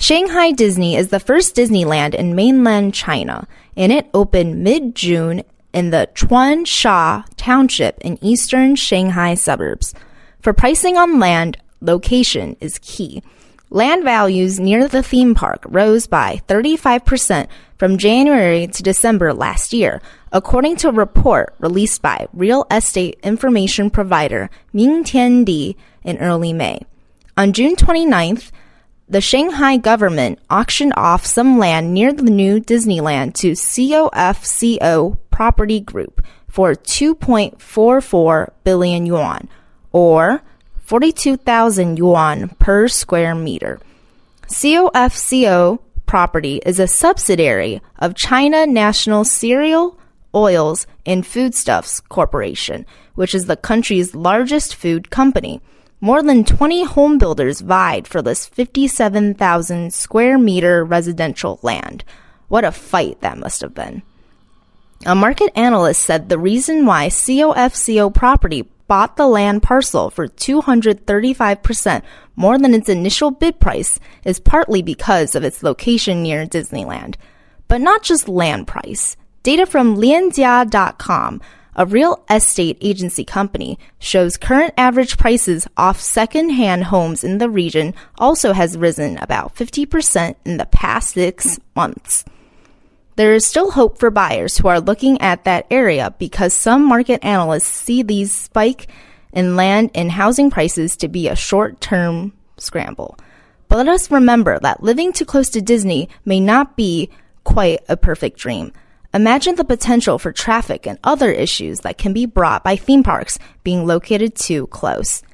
Shanghai Disney is the first Disneyland in mainland China, and it opened mid-June in the Chuansha Township in eastern Shanghai suburbs. For pricing on land, location is key. Land values near the theme park rose by 35% from January to December last year, according to a report released by real estate information provider Mingtiandi in early May. On June 29th, the Shanghai government auctioned off some land near the new Disneyland to COFCO Property Group for 2.44 billion yuan, or 42,000 yuan per square meter. COFCO Property is a subsidiary of China National Cereal, Oils, and Foodstuffs Corporation, which is the country's largest food company. More than 20 home builders vied for this 57,000 square meter residential land. What a fight that must have been. A market analyst said the reason why COFCO Property bought the land parcel for 235% more than its initial bid price is partly because of its location near Disneyland. But not just land price. Data from Lianjia.com, a real estate agency company, shows current average prices off second-hand homes in the region also has risen about 50% in the past 6 months. There is still hope for buyers who are looking at that area because some market analysts see these spike in land and housing prices to be a short-term scramble. But let us remember that living too close to Disney may not be quite a perfect dream. Imagine the potential for traffic and other issues that can be brought by theme parks being located too close.